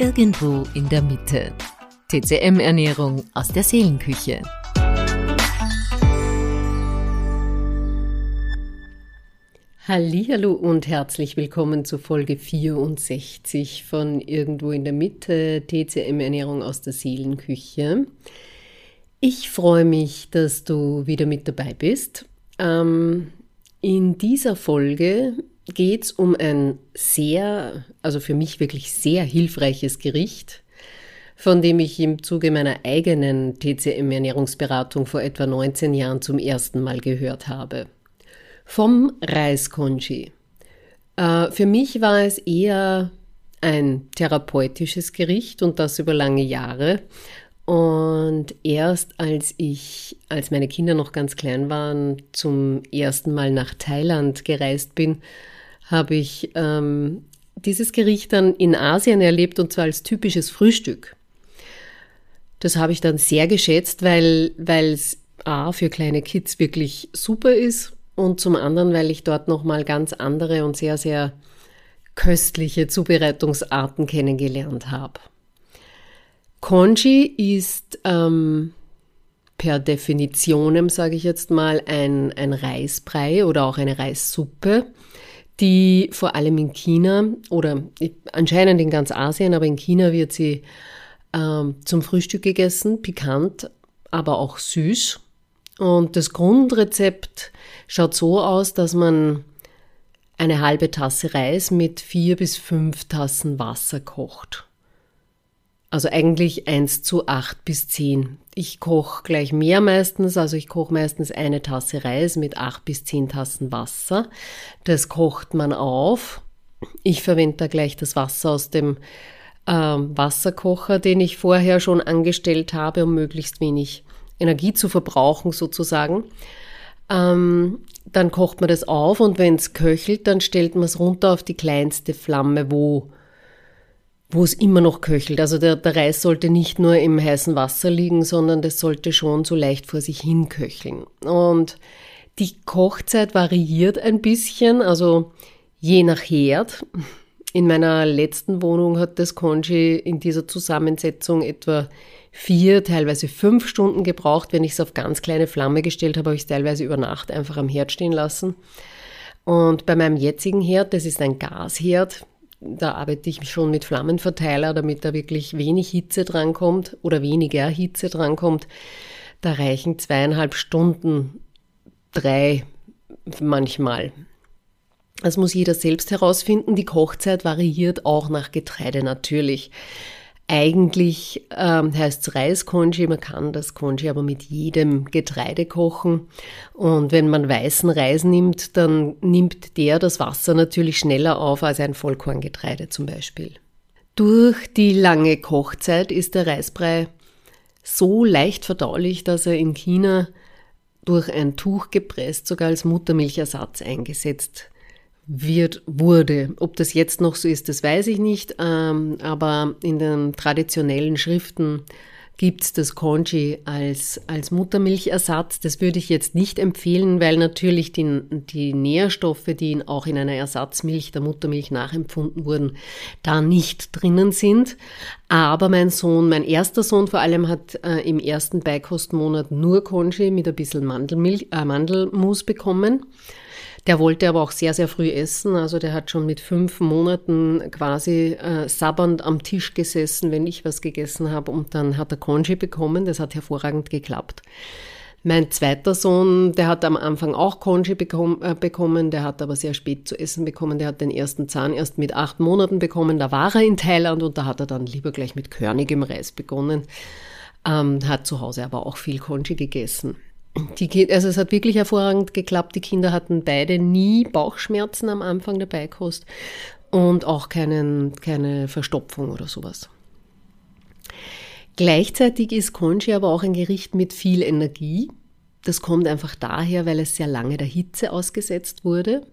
Irgendwo in der Mitte. TCM-Ernährung aus der Seelenküche. Hallihallo und herzlich willkommen zu Folge 64 von Irgendwo in der Mitte, TCM-Ernährung aus der Seelenküche. Ich freue mich, dass du wieder mit dabei bist. In dieser Folge geht es um ein für mich wirklich sehr hilfreiches Gericht, von dem ich im Zuge meiner eigenen TCM-Ernährungsberatung vor etwa 19 Jahren zum ersten Mal gehört habe. Vom Reiscongee. Für mich war es eher ein therapeutisches Gericht und das über lange Jahre. Und erst als meine Kinder noch ganz klein waren, zum ersten Mal nach Thailand gereist bin, habe ich dieses Gericht dann in Asien erlebt und zwar als typisches Frühstück. Das habe ich dann sehr geschätzt, weil es für kleine Kids wirklich super ist und zum anderen, weil ich dort nochmal ganz andere und sehr, sehr köstliche Zubereitungsarten kennengelernt habe. Congee ist per Definitionem, sage ich jetzt mal, ein Reisbrei oder auch eine Reissuppe, die vor allem in China oder anscheinend in ganz Asien, aber in China wird sie zum Frühstück gegessen, pikant, aber auch süß. Und das Grundrezept schaut so aus, dass man eine halbe Tasse Reis mit 4 bis 5 Tassen Wasser kocht. Also eigentlich 1:8 bis 10. Ich koche gleich mehr meistens, also ich koche meistens eine Tasse Reis mit 8 bis 10 Tassen Wasser. Das kocht man auf. Ich verwende da gleich das Wasser aus dem Wasserkocher, den ich vorher schon angestellt habe, um möglichst wenig Energie zu verbrauchen sozusagen. Dann kocht man das auf und wenn es köchelt, dann stellt man es runter auf die kleinste Flamme, wo es immer noch köchelt. Also der Reis sollte nicht nur im heißen Wasser liegen, sondern das sollte schon so leicht vor sich hin köcheln. Und die Kochzeit variiert ein bisschen, also je nach Herd. In meiner letzten Wohnung hat das Congee in dieser Zusammensetzung etwa 4, teilweise 5 Stunden gebraucht. Wenn ich es auf ganz kleine Flamme gestellt habe, habe ich es teilweise über Nacht einfach am Herd stehen lassen. Und bei meinem jetzigen Herd, das ist ein Gasherd, da arbeite ich schon mit Flammenverteiler, damit da wirklich wenig Hitze drankommt oder weniger Hitze drankommt. Da reichen 2,5 Stunden, 3 manchmal. Das muss jeder selbst herausfinden. Die Kochzeit variiert auch nach Getreide natürlich. Eigentlich heißt es Reiscongee, man kann das Congee aber mit jedem Getreide kochen. Und wenn man weißen Reis nimmt, dann nimmt der das Wasser natürlich schneller auf als ein Vollkorngetreide zum Beispiel. Durch die lange Kochzeit ist der Reisbrei so leicht verdaulich, dass er in China durch ein Tuch gepresst sogar als Muttermilchersatz eingesetzt wurde. Ob das jetzt noch so ist, das weiß ich nicht, aber in den traditionellen Schriften gibt es das Congee als Muttermilchersatz. Das würde ich jetzt nicht empfehlen, weil natürlich die Nährstoffe, die auch in einer Ersatzmilch, der Muttermilch nachempfunden wurden, da nicht drinnen sind. Aber mein erster Sohn vor allem hat im ersten Beikostmonat nur Congee mit ein bisschen Mandelmus bekommen. Der wollte aber auch sehr, sehr früh essen. Also der hat schon mit 5 Monaten quasi sabbernd am Tisch gesessen, wenn ich was gegessen habe. Und dann hat er Congee bekommen. Das hat hervorragend geklappt. Mein zweiter Sohn, der hat am Anfang auch Congee bekommen. Der hat aber sehr spät zu essen bekommen. Der hat den ersten Zahn erst mit 8 Monaten bekommen. Da war er in Thailand und da hat er dann lieber gleich mit körnigem Reis begonnen. Hat zu Hause aber auch viel Congee gegessen. Es hat wirklich hervorragend geklappt. Die Kinder hatten beide nie Bauchschmerzen am Anfang der Beikost und auch keine Verstopfung oder sowas. Gleichzeitig ist Congee aber auch ein Gericht mit viel Energie. Das kommt einfach daher, weil es sehr lange der Hitze ausgesetzt wurde.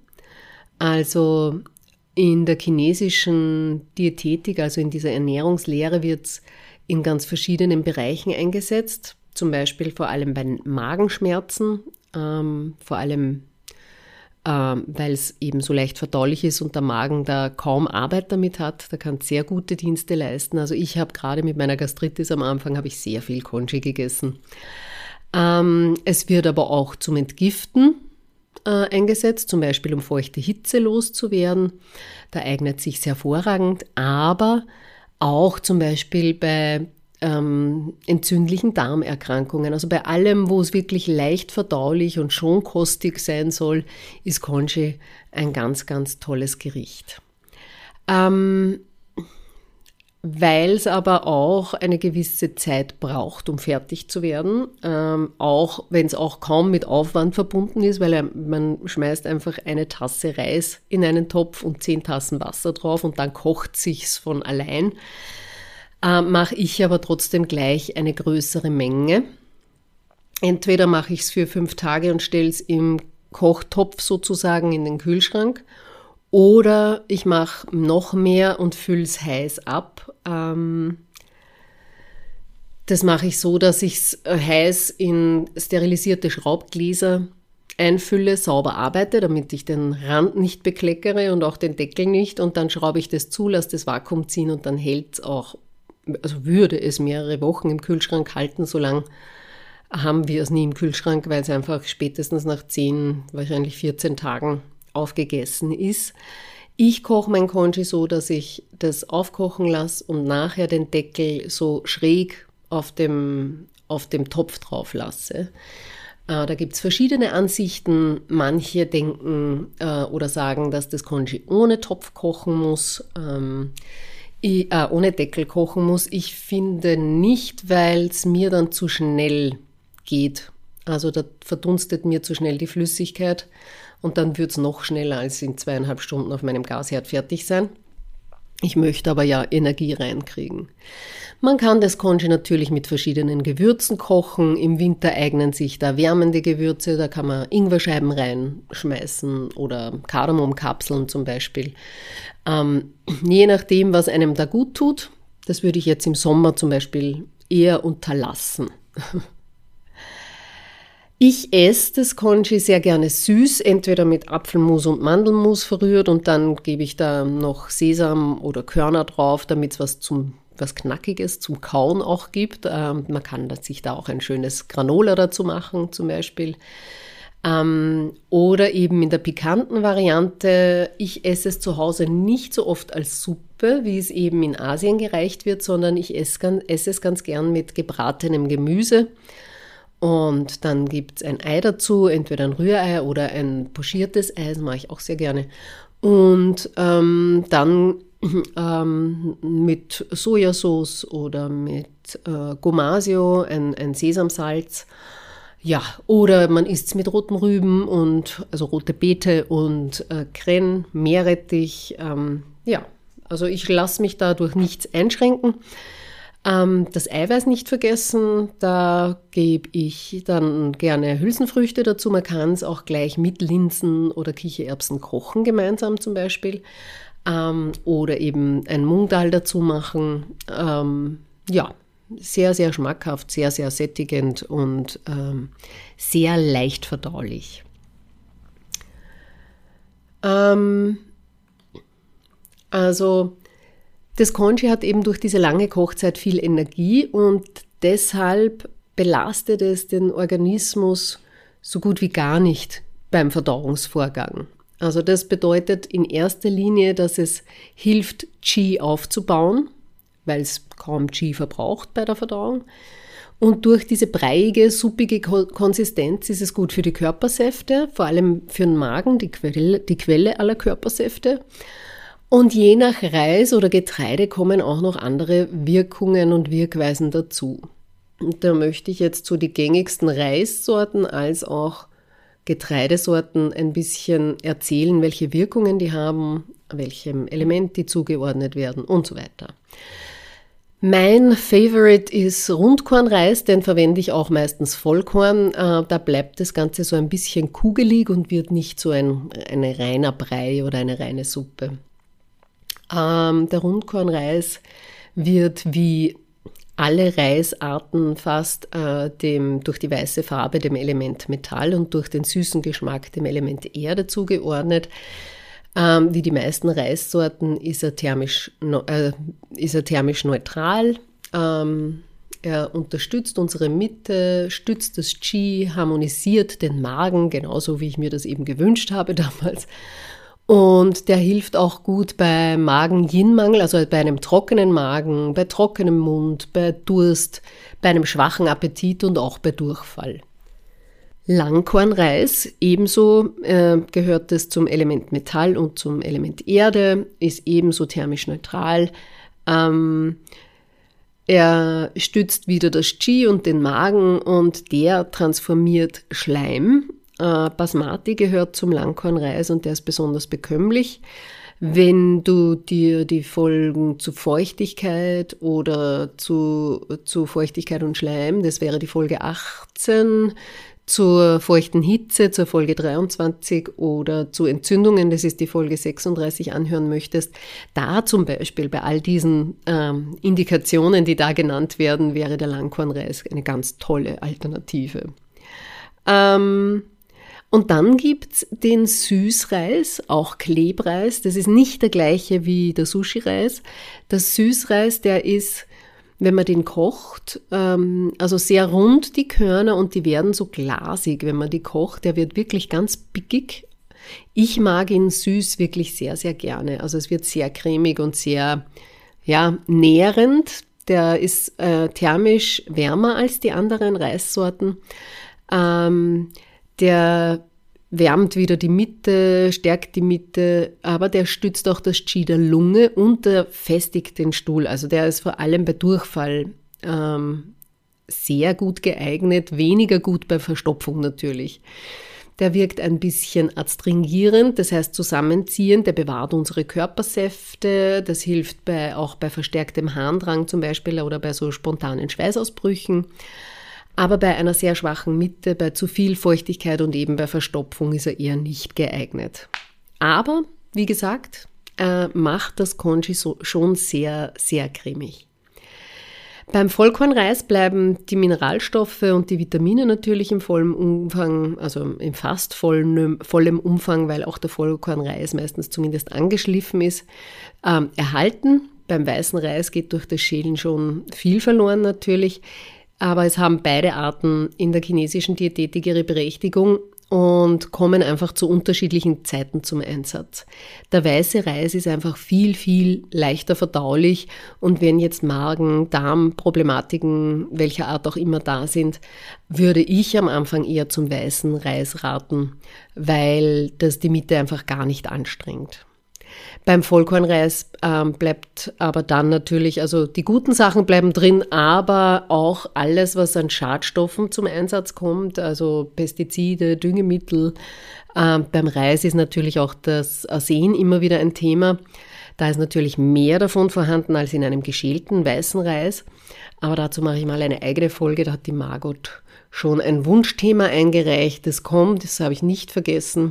Also in der chinesischen Diätetik, also in dieser Ernährungslehre, wird es in ganz verschiedenen Bereichen eingesetzt. Zum Beispiel vor allem bei Magenschmerzen, vor allem weil es eben so leicht verdaulich ist und der Magen da kaum Arbeit damit hat. Da kann es sehr gute Dienste leisten. Also ich habe gerade mit meiner Gastritis am Anfang habe ich sehr viel Congee gegessen. Es wird aber auch zum Entgiften eingesetzt, zum Beispiel um feuchte Hitze loszuwerden. Da eignet sich hervorragend, aber auch zum Beispiel bei entzündlichen Darmerkrankungen. Also bei allem, wo es wirklich leicht verdaulich und schon kostig sein soll, ist Congee ein ganz, ganz tolles Gericht. Weil es aber auch eine gewisse Zeit braucht, um fertig zu werden, auch wenn es auch kaum mit Aufwand verbunden ist, weil man schmeißt einfach eine Tasse Reis in einen Topf und 10 Tassen Wasser drauf und dann kocht sich's von allein. Mache ich aber trotzdem gleich eine größere Menge. Entweder mache ich es für 5 Tage und stelle es im Kochtopf sozusagen in den Kühlschrank, oder ich mache noch mehr und fülle es heiß ab. Das mache ich so, dass ich es heiß in sterilisierte Schraubgläser einfülle, sauber arbeite, damit ich den Rand nicht bekleckere und auch den Deckel nicht. Und dann schraube ich das zu, lasse das Vakuum ziehen und dann hält es auch, also würde es mehrere Wochen im Kühlschrank halten. So lang haben wir es nie im Kühlschrank, weil es einfach spätestens nach 10, wahrscheinlich 14 Tagen aufgegessen ist. Ich koche mein Congee so, dass ich das aufkochen lasse und nachher den Deckel so schräg auf dem Topf drauf lasse. Da gibt es verschiedene Ansichten. Manche denken oder sagen, dass das Congee ohne Topf kochen muss, ohne Deckel kochen muss. Ich finde nicht, weil es mir dann zu schnell geht. Also da verdunstet mir zu schnell die Flüssigkeit und dann wird es noch schneller als in 2,5 Stunden auf meinem Gasherd fertig sein. Ich möchte aber ja Energie reinkriegen. Man kann das Congee natürlich mit verschiedenen Gewürzen kochen. Im Winter eignen sich da wärmende Gewürze, da kann man Ingwerscheiben reinschmeißen oder Kardamomkapseln zum Beispiel. Je nachdem, was einem da gut tut. Das würde ich jetzt im Sommer zum Beispiel eher unterlassen. Ich esse das Congee sehr gerne süß, entweder mit Apfelmus und Mandelmus verrührt und dann gebe ich da noch Sesam oder Körner drauf, damit es was Knackiges zum Kauen auch gibt. Man kann sich da auch ein schönes Granola dazu machen zum Beispiel. Oder eben in der pikanten Variante. Ich esse es zu Hause nicht so oft als Suppe, wie es eben in Asien gereicht wird, sondern ich esse es ganz gern mit gebratenem Gemüse. Und dann gibt es ein Ei dazu, entweder ein Rührei oder ein pochiertes Ei, das mache ich auch sehr gerne. Und dann mit Sojasauce oder mit Gomasio, ein Sesamsalz. Ja, oder man isst es mit roten Rüben also rote Beete und Kren, Meerrettich. Ja, also ich lasse mich dadurch nichts einschränken. Das Eiweiß nicht vergessen, da gebe ich dann gerne Hülsenfrüchte dazu. Man kann es auch gleich mit Linsen oder Kichererbsen kochen, gemeinsam zum Beispiel. Oder eben ein Mungdal dazu machen. Ja, sehr, sehr schmackhaft, sehr, sehr sättigend und sehr leicht verdaulich. Also das Congee hat eben durch diese lange Kochzeit viel Energie und deshalb belastet es den Organismus so gut wie gar nicht beim Verdauungsvorgang. Also das bedeutet in erster Linie, dass es hilft, Qi aufzubauen, weil es kaum Qi verbraucht bei der Verdauung. Und durch diese breiige, suppige Konsistenz ist es gut für die Körpersäfte, vor allem für den Magen, die Quelle aller Körpersäfte. Und je nach Reis oder Getreide kommen auch noch andere Wirkungen und Wirkweisen dazu. Und da möchte ich jetzt so die gängigsten Reissorten als auch Getreidesorten ein bisschen erzählen, welche Wirkungen die haben, welchem Element die zugeordnet werden und so weiter. Mein Favorite ist Rundkornreis, den verwende ich auch meistens Vollkorn. Da bleibt das Ganze so ein bisschen kugelig und wird nicht so ein reiner Brei oder eine reine Suppe. Der Rundkornreis wird wie alle Reisarten fast durch die weiße Farbe dem Element Metall und durch den süßen Geschmack dem Element Erde zugeordnet. Wie die meisten Reissorten ist er thermisch neutral. Er unterstützt unsere Mitte, stützt das Qi, harmonisiert den Magen, genauso wie ich mir das eben gewünscht habe damals. Und der hilft auch gut bei Magen-Yin-Mangel, also bei einem trockenen Magen, bei trockenem Mund, bei Durst, bei einem schwachen Appetit und auch bei Durchfall. Langkornreis, ebenso gehört es zum Element Metall und zum Element Erde, ist ebenso thermisch neutral. Er stützt wieder das Qi und den Magen und der transformiert Schleim. Basmati gehört zum Langkornreis und der ist besonders bekömmlich. Wenn du dir die Folgen zu Feuchtigkeit oder zu Feuchtigkeit und Schleim, das wäre die Folge 18, zur feuchten Hitze, zur Folge 23 oder zu Entzündungen, das ist die Folge 36, anhören möchtest, da zum Beispiel bei all diesen Indikationen, die da genannt werden, wäre der Langkornreis eine ganz tolle Alternative. Und dann gibt's den Süßreis, auch Klebreis. Das ist nicht der gleiche wie der Sushi-Reis. Der Süßreis, der ist, wenn man den kocht, also sehr rund die Körner und die werden so glasig, wenn man die kocht. Der wird wirklich ganz pickig. Ich mag ihn süß wirklich sehr, sehr gerne. Also es wird sehr cremig und sehr, nährend. Der ist thermisch wärmer als die anderen Reissorten. Der wärmt wieder die Mitte, stärkt die Mitte, aber der stützt auch das Qi der Lunge und der festigt den Stuhl. Also der ist vor allem bei Durchfall sehr gut geeignet, weniger gut bei Verstopfung natürlich. Der wirkt ein bisschen adstringierend, das heißt zusammenziehend, der bewahrt unsere Körpersäfte, das hilft auch bei verstärktem Harndrang zum Beispiel oder bei so spontanen Schweißausbrüchen. Aber bei einer sehr schwachen Mitte, bei zu viel Feuchtigkeit und eben bei Verstopfung ist er eher nicht geeignet. Aber, wie gesagt, macht das Congee schon sehr, sehr cremig. Beim Vollkornreis bleiben die Mineralstoffe und die Vitamine natürlich im vollen Umfang, also im fast vollem Umfang, weil auch der Vollkornreis meistens zumindest angeschliffen ist, erhalten. Beim weißen Reis geht durch das Schälen schon viel verloren natürlich. Aber es haben beide Arten in der chinesischen Diätetik ihre Berechtigung und kommen einfach zu unterschiedlichen Zeiten zum Einsatz. Der weiße Reis ist einfach viel, viel leichter verdaulich und wenn jetzt Magen-, Darmproblematiken welcher Art auch immer da sind, würde ich am Anfang eher zum weißen Reis raten, weil das die Mitte einfach gar nicht anstrengt. Beim Vollkornreis bleibt aber dann natürlich, also die guten Sachen bleiben drin, aber auch alles, was an Schadstoffen zum Einsatz kommt, also Pestizide, Düngemittel. Beim Reis ist natürlich auch das Arsen immer wieder ein Thema. Da ist natürlich mehr davon vorhanden als in einem geschälten weißen Reis. Aber dazu mache ich mal eine eigene Folge, da hat die Margot schon ein Wunschthema eingereicht. Das kommt, das habe ich nicht vergessen.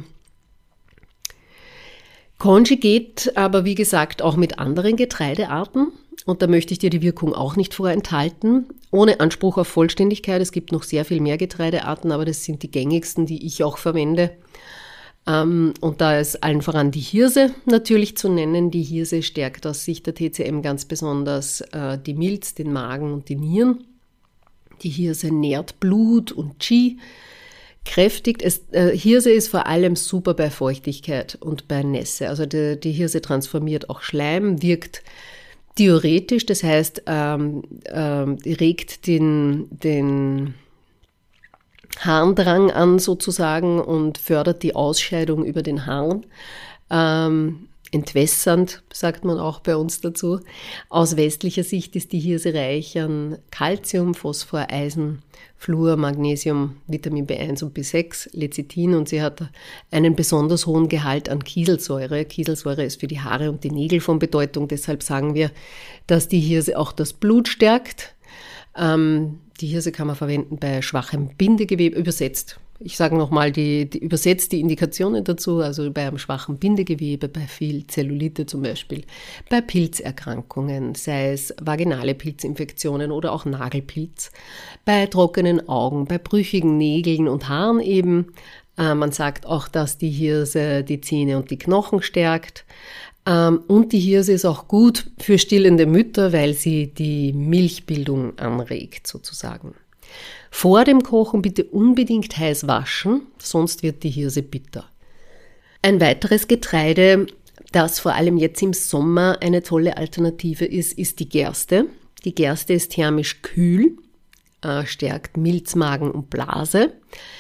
Congee geht aber, wie gesagt, auch mit anderen Getreidearten und da möchte ich dir die Wirkung auch nicht vorenthalten, ohne Anspruch auf Vollständigkeit. Es gibt noch sehr viel mehr Getreidearten, aber das sind die gängigsten, die ich auch verwende. Und da ist allen voran die Hirse natürlich zu nennen. Die Hirse stärkt aus Sicht der TCM ganz besonders die Milz, den Magen und die Nieren. Die Hirse nährt Blut und Qi. Kräftigt. Hirse ist vor allem super bei Feuchtigkeit und bei Nässe. Also die Hirse transformiert auch Schleim, wirkt diuretisch, das heißt, regt den Harndrang an sozusagen und fördert die Ausscheidung über den Harn. Entwässernd, sagt man auch bei uns dazu. Aus westlicher Sicht ist die Hirse reich an Calcium, Phosphor, Eisen, Fluor, Magnesium, Vitamin B1 und B6, Lecithin und sie hat einen besonders hohen Gehalt an Kieselsäure. Kieselsäure ist für die Haare und die Nägel von Bedeutung, deshalb sagen wir, dass die Hirse auch das Blut stärkt. Die Hirse kann man verwenden bei schwachem Bindegewebe, übersetzt Ich sage nochmal übersetzt die Indikationen dazu, also bei einem schwachen Bindegewebe, bei viel Zellulite zum Beispiel, bei Pilzerkrankungen, sei es vaginale Pilzinfektionen oder auch Nagelpilz, bei trockenen Augen, bei brüchigen Nägeln und Haaren eben. Man sagt auch, dass die Hirse die Zähne und die Knochen stärkt. Und die Hirse ist auch gut für stillende Mütter, weil sie die Milchbildung anregt sozusagen. Vor dem Kochen bitte unbedingt heiß waschen, sonst wird die Hirse bitter. Ein weiteres Getreide, das vor allem jetzt im Sommer eine tolle Alternative ist die Gerste. Die Gerste ist thermisch kühl, stärkt Milz, Magen und Blase.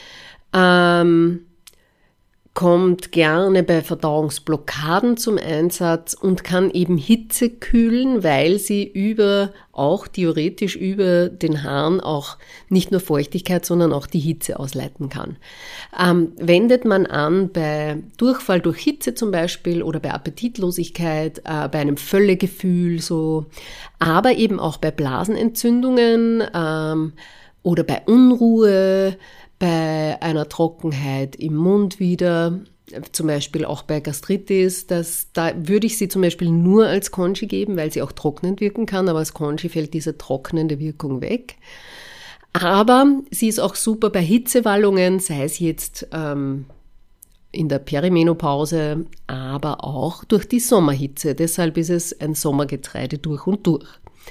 Kommt gerne bei Verdauungsblockaden zum Einsatz und kann eben Hitze kühlen, weil sie auch theoretisch über den Haaren auch nicht nur Feuchtigkeit, sondern auch die Hitze ausleiten kann. Wendet man an bei Durchfall durch Hitze zum Beispiel oder bei Appetitlosigkeit, bei einem Völlegefühl so, aber eben auch bei Blasenentzündungen oder bei Unruhe, bei einer Trockenheit im Mund wieder, zum Beispiel auch bei Gastritis, da würde ich sie zum Beispiel nur als Congee geben, weil sie auch trocknend wirken kann, aber als Congee fällt diese trocknende Wirkung weg. Aber sie ist auch super bei Hitzewallungen, sei es jetzt in der Perimenopause, aber auch durch die Sommerhitze. Deshalb ist es ein Sommergetreide durch und durch.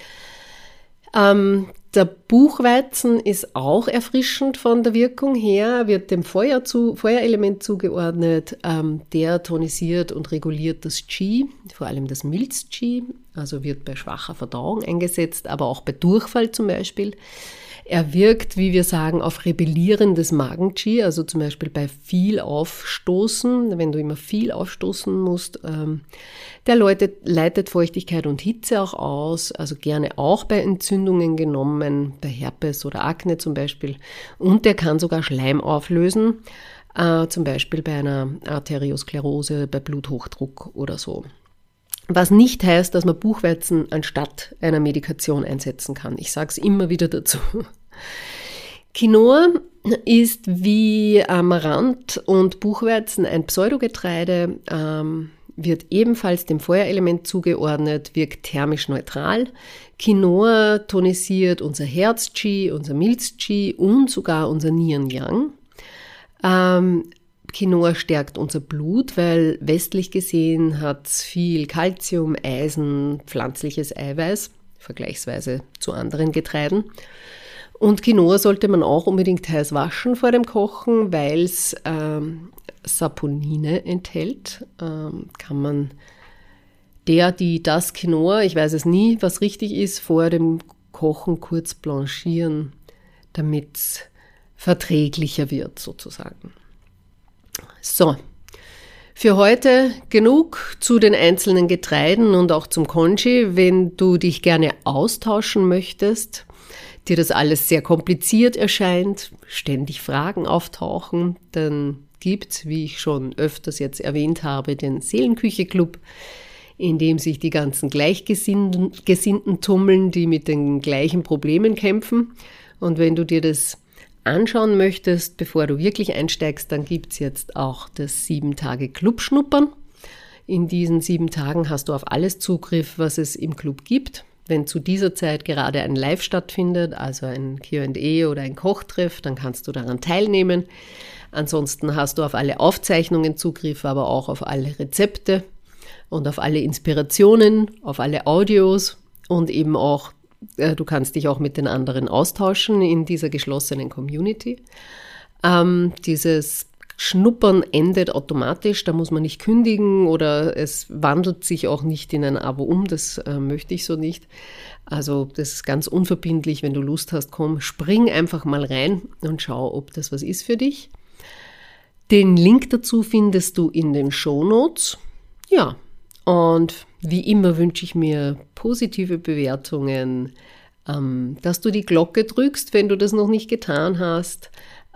Der Buchweizen ist auch erfrischend von der Wirkung her, wird dem Feuerelement zugeordnet. Der tonisiert und reguliert das Qi, vor allem das Milz-Qi, also wird bei schwacher Verdauung eingesetzt, aber auch bei Durchfall zum Beispiel. Er wirkt, wie wir sagen, auf rebellierendes Magen-Qi, also zum Beispiel bei viel Aufstoßen, wenn du immer viel aufstoßen musst. Der leitet Feuchtigkeit und Hitze auch aus, also gerne auch bei Entzündungen genommen, bei Herpes oder Akne zum Beispiel. Und der kann sogar Schleim auflösen, zum Beispiel bei einer Arteriosklerose, bei Bluthochdruck oder so. Was nicht heißt, dass man Buchweizen anstatt einer Medikation einsetzen kann. Ich sage es immer wieder dazu. Quinoa ist wie Amaranth und Buchweizen ein Pseudogetreide, wird ebenfalls dem Feuerelement zugeordnet, wirkt thermisch neutral. Quinoa tonisiert unser Herz-Qi, unser Milz-Qi und sogar unser Nieren-Yang. Quinoa stärkt unser Blut, weil westlich gesehen hat es viel Calcium, Eisen, pflanzliches Eiweiß, vergleichsweise zu anderen Getreiden. Und Quinoa sollte man auch unbedingt heiß waschen vor dem Kochen, weil es Saponine enthält. Kann man das Quinoa, ich weiß es nie, was richtig ist, vor dem Kochen kurz blanchieren, damit es verträglicher wird sozusagen. So, für heute genug zu den einzelnen Getreiden und auch zum Congee. Wenn du dich gerne austauschen möchtest, dir das alles sehr kompliziert erscheint, ständig Fragen auftauchen, dann gibt's, wie ich schon öfters jetzt erwähnt habe, den Seelenküche-Club, in dem sich die ganzen Gleichgesinnten tummeln, die mit den gleichen Problemen kämpfen. Und wenn du dir das anschauen möchtest, bevor du wirklich einsteigst, dann gibt's jetzt auch das 7-Tage-Club-Schnuppern. In diesen 7 Tagen hast du auf alles Zugriff, was es im Club gibt. Wenn zu dieser Zeit gerade ein Live stattfindet, also ein Q&A oder ein Kochtreff, dann kannst du daran teilnehmen. Ansonsten hast du auf alle Aufzeichnungen Zugriff, aber auch auf alle Rezepte und auf alle Inspirationen, auf alle Audios und eben auch, du kannst dich auch mit den anderen austauschen in dieser geschlossenen Community. Dieses Schnuppern endet automatisch, da muss man nicht kündigen oder es wandelt sich auch nicht in ein Abo um, das möchte ich so nicht. Also das ist ganz unverbindlich, wenn du Lust hast, komm, spring einfach mal rein und schau, ob das was ist für dich. Den Link dazu findest du in den Shownotes. Ja, und wie immer wünsche ich mir positive Bewertungen, dass du die Glocke drückst, wenn du das noch nicht getan hast,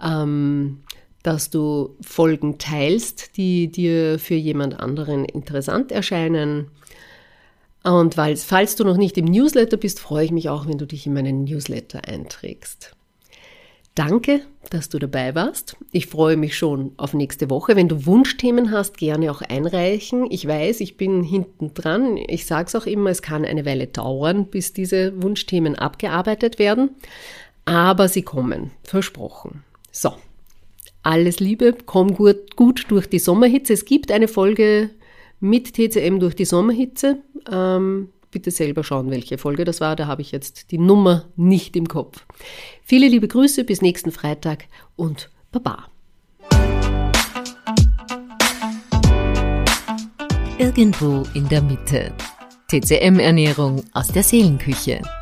dass du Folgen teilst, die dir für jemand anderen interessant erscheinen. Und falls du noch nicht im Newsletter bist, freue ich mich auch, wenn du dich in meinen Newsletter einträgst. Danke, dass du dabei warst. Ich freue mich schon auf nächste Woche. Wenn du Wunschthemen hast, gerne auch einreichen. Ich weiß, ich bin hinten dran. Ich sage es auch immer, es kann eine Weile dauern, bis diese Wunschthemen abgearbeitet werden. Aber sie kommen, versprochen. So, alles Liebe, komm gut durch die Sommerhitze. Es gibt eine Folge mit TCM durch die Sommerhitze. Bitte selber schauen, welche Folge das war. Da habe ich jetzt die Nummer nicht im Kopf. Viele liebe Grüße, bis nächsten Freitag und Baba. Irgendwo in der Mitte. TCM-Ernährung aus der Seelenküche.